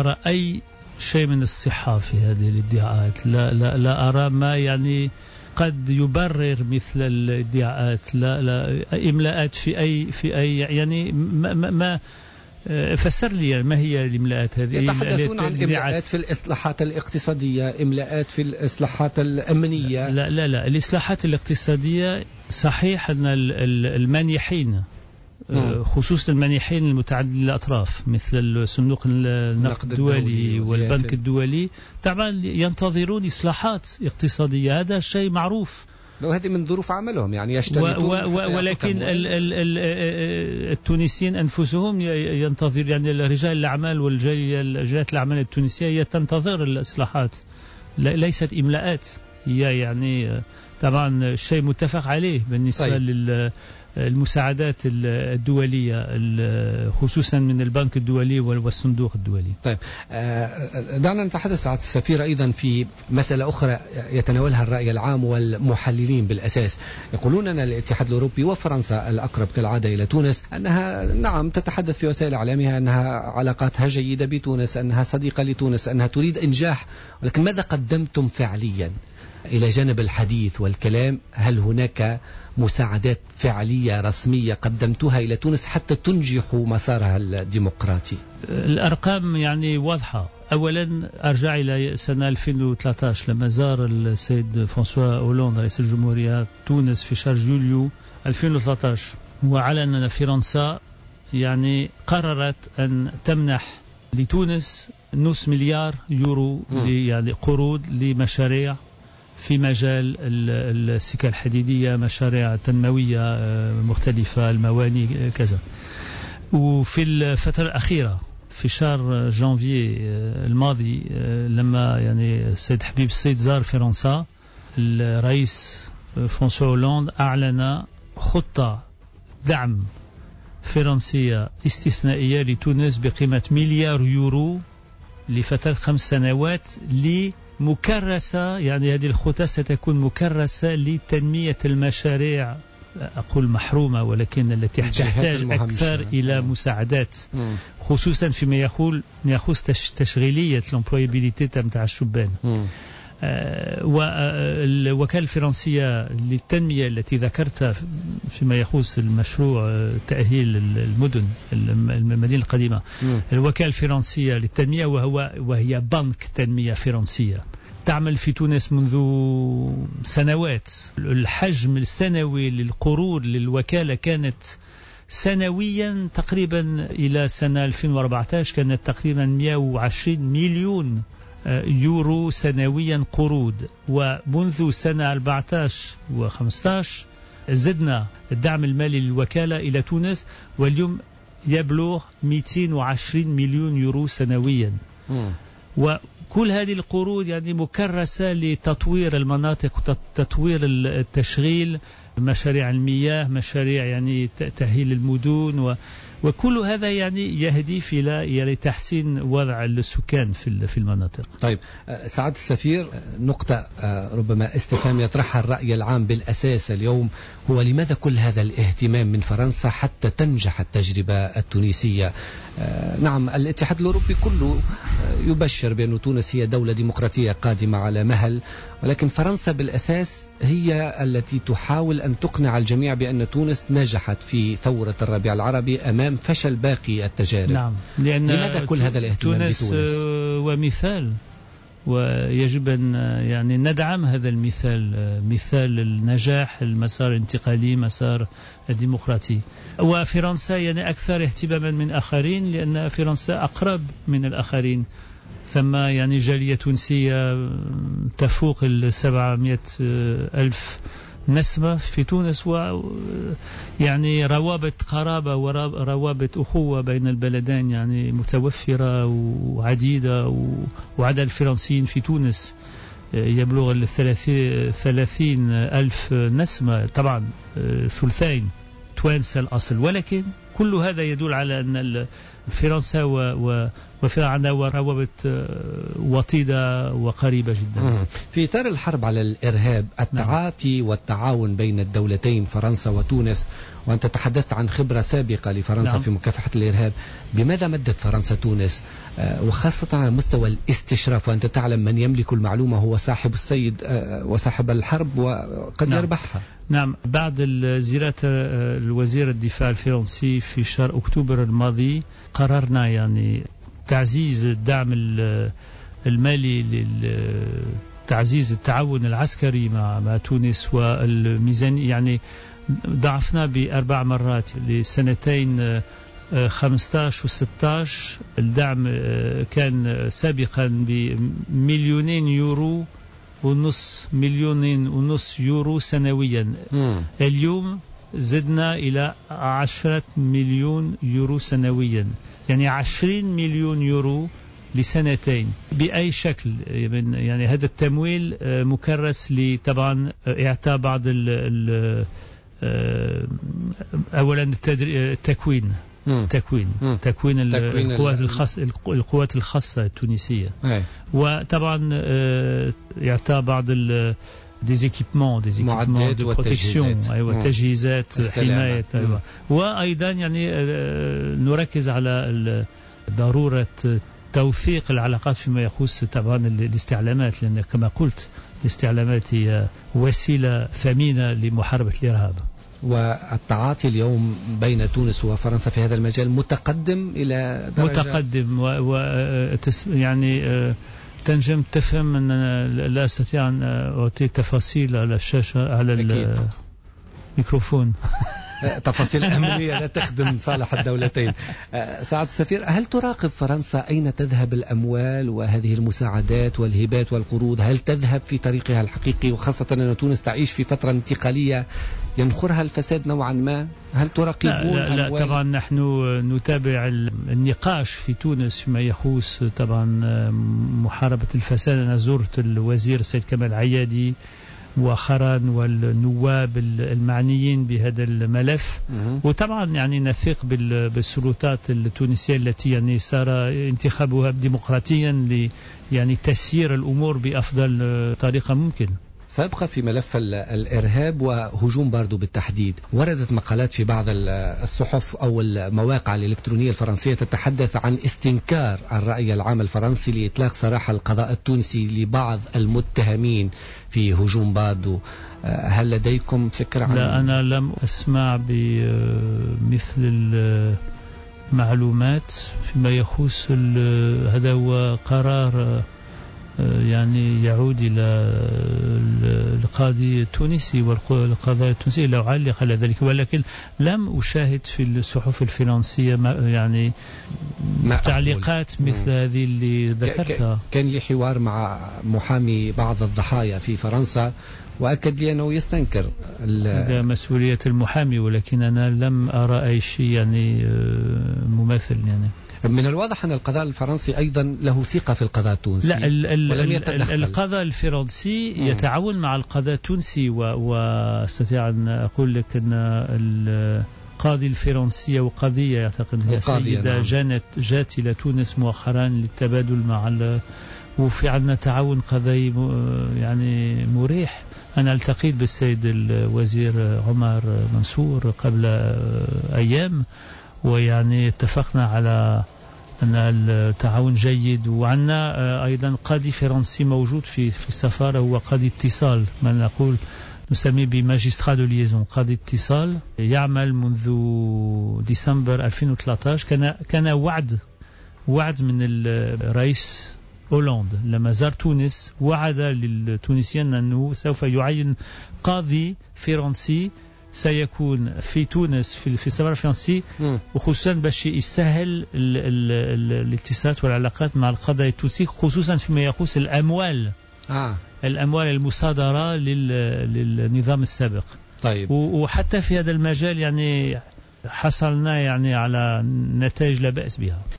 أرى أي شيء من الصحة في هذه الادعاءات. لا أرى ما يعني قد يبرر مثل الادعاءات. لا إملاءات في أي يعني ما فسر لي ما هي الإملاءات هذه. يتحدثون عن إملاءات في الإصلاحات الاقتصادية، إملاءات في الإصلاحات الأمنية. لا الإصلاحات الاقتصادية صحيح أن المانحين خصوصا المانحين المتعدد الأطراف مثل صندوق النقد الدولي والبنك الدولي طبعا ينتظرون إصلاحات اقتصادية، هذا شيء معروف، وهذه من ظروف عملهم يعني يشترطون. ولكن التونسيين أنفسهم ينتظر، يعني رجال الأعمال والجاليات الأعمال التونسية هي تنتظر الإصلاحات، ليست إملاءات، هي يعني طبعا شيء متفق عليه بالنسبة المساعدات الدولية خصوصا من البنك الدولي والصندوق الدولي. طيب دعنا نتحدث عن السفير أيضا في مسألة أخرى يتناولها الرأي العام والمحللين بالأساس. يقولون أن الاتحاد الأوروبي وفرنسا الأقرب كالعادة إلى تونس أنها نعم تتحدث في وسائل إعلامها أنها علاقاتها جيدة بتونس، أنها صديقة لتونس، أنها تريد إنجاح، ولكن ماذا قدمتم فعليا إلى جانب الحديث والكلام؟ هل هناك مساعدات فعلية رسمية قدمتها إلى تونس حتى تنجحوا مسارها الديمقراطي؟ الأرقام يعني واضحة. أولا أرجع إلى سنة 2013 لما زار السيد فرانسوا أولاند رئيس الجمهورية تونس في شهر يوليو 2013، وأعلن أن فرنسا يعني قررت أن تمنح لتونس نصف مليار يورو يعني قروض لمشاريع في مجال السكة الحديدية، مشاريع تنموية مختلفة، المواني كذا. وفي الفترة الأخيرة في شهر جانفي الماضي لما يعني السيد حبيب السيد زار فرنسا، الرئيس فرانسوا أولاند أعلن خطة دعم فرنسية استثنائية لتونس بقيمة مليار يورو لفترة 5 سنوات مكرسة، يعني هذه الخطة ستكون مكرسة لتنمية المشاريع، أقول محرومة ولكن التي تحتاج أكثر إلى مساعدات، خصوصا فيما يخص تشغيلية الامبلويابيليتي تاع الشبان. والوكالة الفرنسية للتنمية التي ذكرتها فيما يخص المشروع تأهيل المدن المدينة القديمة، الوكالة الفرنسية للتنمية وهي بنك تنمية فرنسية تعمل في تونس منذ سنوات. الحجم السنوي للقروض للوكالة كانت سنويا تقريبا إلى سنة 2014 كانت تقريبا 120 مليون يورو سنويا قروض، ومنذ سنة 14 و15 زدنا الدعم المالي للوكالة إلى تونس واليوم يبلغ 220 مليون يورو سنويا. وكل هذه القروض يعني مكرسة لتطوير المناطق وتطوير التشغيل، مشاريع المياه، مشاريع يعني تأهيل المدن، وكل هذا يعني يهدف إلى تحسين وضع السكان في المناطق. طيب سعادة السفير، نقطة ربما استفهام يطرحها الرأي العام بالأساس اليوم هو لماذا كل هذا الاهتمام من فرنسا حتى تنجح التجربة التونسية؟ نعم الاتحاد الأوروبي كله يبشر بأن تونس هي دولة ديمقراطية قادمة على مهل، ولكن فرنسا بالأساس هي التي تحاول أن تقنع الجميع بأن تونس نجحت في ثورة الربيع العربي أمام فشل باقي التجارب. نعم، لماذا كل هذا الاهتمام بتونس؟ ومثال، ويجب أن يعني ندعم هذا المثال، مثال النجاح، المسار الانتقالي، مسار الديمقراطي. وفرنسا يعني أكثر اهتماما من آخرين لأن فرنسا أقرب من الآخرين، ثم يعني جالية تونسية تفوق 700 ألف نسمة في تونس، ويعني روابط قرابة وروابط أخوة بين البلدين يعني متوفرة وعديدة، وعدد الفرنسيين في تونس يبلغ 30 ألف نسمة، طبعا ثلثين توانسة الأصل، ولكن كل هذا يدل على أن فرنسا وعندها روابط وطيدة وقريبة جدا. في إطار الحرب على الإرهاب، التعاطي والتعاون بين الدولتين فرنسا وتونس، وأنت تحدثت عن خبرة سابقة لفرنسا في مكافحة الإرهاب، بماذا مدت فرنسا تونس وخاصة على مستوى الاستشراف؟ وأنت تعلم من يملك المعلومة هو صاحب السيد وصاحب الحرب وقد يربحها. نعم، بعد زيارة الوزير الدفاع الفرنسي في شهر أكتوبر الماضي قررنا يعني تعزيز الدعم المالي لتعزيز التعاون العسكري مع تونس، والميزانية يعني ضعفنا ب4 مرات لسنتين 15 و16. الدعم كان سابقا ب2 يورو ونص، 2.5 يورو سنويا. اليوم زدنا إلى 10 مليون يورو سنويا، يعني 20 مليون يورو لسنتين. بأي شكل يعني هذا التمويل مكرس طبعا إعطاء بعض أولا تكوين القوات الخاصة التونسية، وطبعا إعطاء بعض des équipements de protection، تجهيزات حماية، وأيضا يعني نركز على ضرورة توثيق العلاقات فيما يخص طبعا الاستعلامات، لأن كما قلت الاستعلامات هي وسيلة ثمينة لمحاربة الإرهاب. والتعاطي اليوم بين تونس وفرنسا في هذا المجال متقدم إلى درجة متقدم يعني تنجم تفهم أن لا أستطيع أن أعطي تفاصيل على الشاشة على الميكروفون. تفاصيل أمنية لا تخدم صالح الدولتين. سعادة السفير، هل تراقب فرنسا أين تذهب الأموال وهذه المساعدات والهبات والقروض؟ هل تذهب في طريقها الحقيقي، وخاصة أن تونس تعيش في فترة انتقالية ينخرها الفساد نوعا ما؟ هل تراقبون؟ لا طبعا نحن نتابع النقاش في تونس فيما يخص طبعا محاربة الفساد. أنا زرت الوزير السيد كمال عيادي وخران والنواب المعنيين بهذا الملف، وطبعا يعني نثق بالسلطات التونسية التي يعني صار انتخابها ديمقراطيا يعني تسيير الأمور بأفضل طريقة ممكن. سأبقى في ملف الإرهاب وهجوم باردو بالتحديد. وردت مقالات في بعض الصحف أو المواقع الإلكترونية الفرنسية تتحدث عن استنكار الرأي العام الفرنسي لإطلاق سراح القضاء التونسي لبعض المتهمين في هجوم باردو. هل لديكم فكرة عن؟ لا، أنا لم أسمع بمثل المعلومات فيما يخص هذا هو قرار يعني يعود إلى القاضي التونسي والقضاء التونسي لا أعلق على ذلك، ولكن لم أشاهد في الصحف الفرنسية يعني تعليقات مثل هذه اللي ذكرتها. كان لي حوار مع محامي بعض الضحايا في فرنسا وأكد لي أنه يستنكر هذا مسؤولية المحامي، ولكن أنا لم أرى أي شيء يعني مماثل. يعني من الواضح أن القضاء الفرنسي أيضا له ثقة في القضاء التونسي. لا، القضاء الفرنسي يتعاون مع القضاء التونسي، واستطيع أن أقول لك أن القاضي الفرنسية وقضية أعتقد هي سيدة جات إلى تونس مؤخرا للتبادل مع وفي عندنا تعاون قضائي يعني مريح. أنا التقيت بالسيد الوزير عمر منصور قبل أيام، ويعني اتفقنا على أن التعاون جيد. وعندنا أيضا قاضي فرنسي موجود في السفارة، هو قاضي اتصال، ما نقول نسميه بماجسترا دو ليزون، قاضي اتصال، يعمل منذ ديسمبر 2013. كان وعد من الرئيس هولاند لما زار تونس، وعد للتونسيين أنه سوف يعين قاضي فرنسي سيكون في تونس في السفارة الفرنسي، وخصوصا باش يسهل الاتصالات والعلاقات مع القضاء التونسي، خصوصا فيما يخص الأموال المصادرة للنظام السابق. طيب. وحتى في هذا المجال يعني حصلنا يعني على نتائج لا بأس بها.